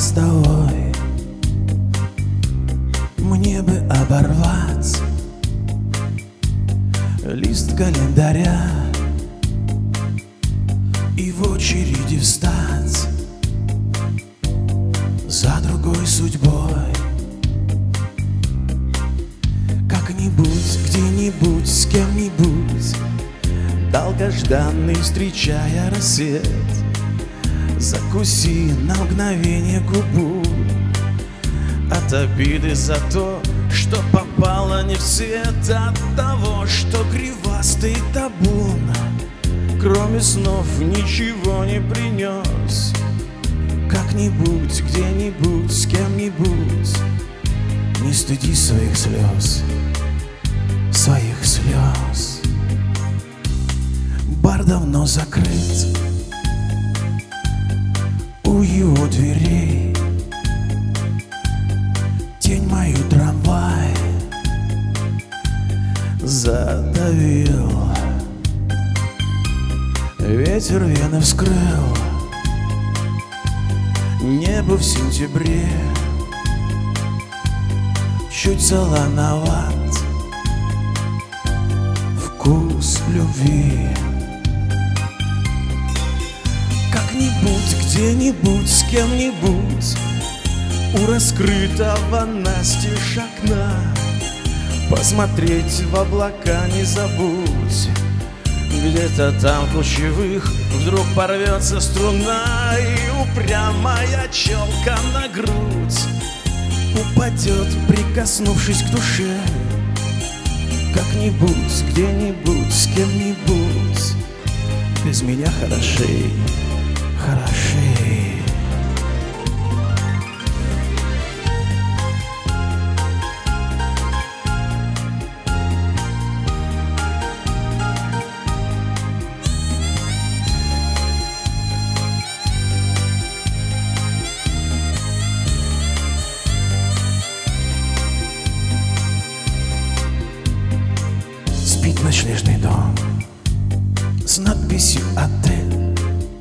мостовой. Мне бы оборвать лист календаря и в очереди встать за другой судьбой. Как-нибудь, где-нибудь, с кем-нибудь, долгожданный, встречая рассвет, закуси на мгновение губу от обиды за то, что попало не в цвет, от того, что кривастый табун кроме снов ничего не принес. Как-нибудь, где-нибудь, с кем-нибудь, не стыди своих слез, своих слез. Бар давно закрыт, у его дверей тень мою трамвай задавил. Ветер вены вскрыл, небо в сентябре чуть солоноват, вкус любви. Как-нибудь, где-нибудь, с кем-нибудь, у раскрытого настежь окна посмотреть в облака не забудь. Где-то там в лучевых вдруг порвется струна, и упрямая челка на грудь упадет, прикоснувшись к душе. Как-нибудь, где-нибудь, с кем-нибудь, без меня хорошей, хорошей. Спит ночлежный дом с надписью «Отель».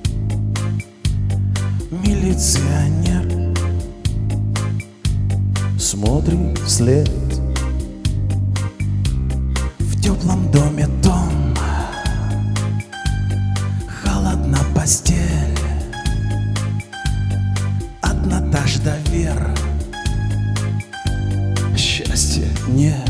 Милиционер смотрит вслед. В теплом доме дом, холодна постель, одна тажь до вер, счастья нет.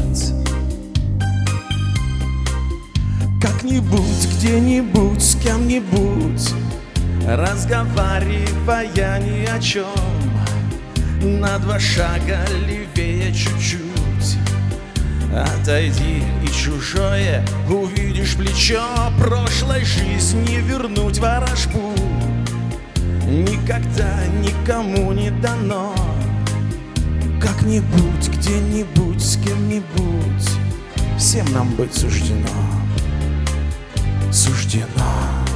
Как-нибудь, где-нибудь, с кем-нибудь, разговаривая ни о чем, на два шага левее чуть-чуть отойди, и чужое увидишь плечо. Прошлой жизни вернуть ворожбу никогда никому не дано. Как-нибудь, где-нибудь, с кем-нибудь, всем нам быть суждено, суждено.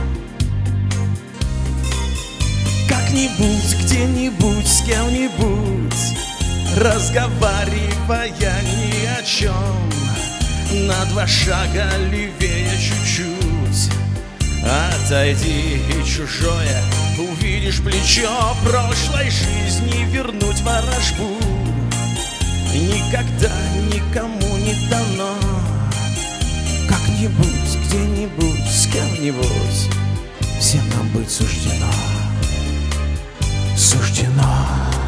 Как-нибудь, где-нибудь, с кем-нибудь, разговаривая ни о чем, на два шага левее чуть-чуть отойди, и чужое увидишь плечо. Прошлой жизни вернуть ворожбу никогда никому не дано. Как-нибудь, где-нибудь, с кем-нибудь, всем нам быть суждено, суждено.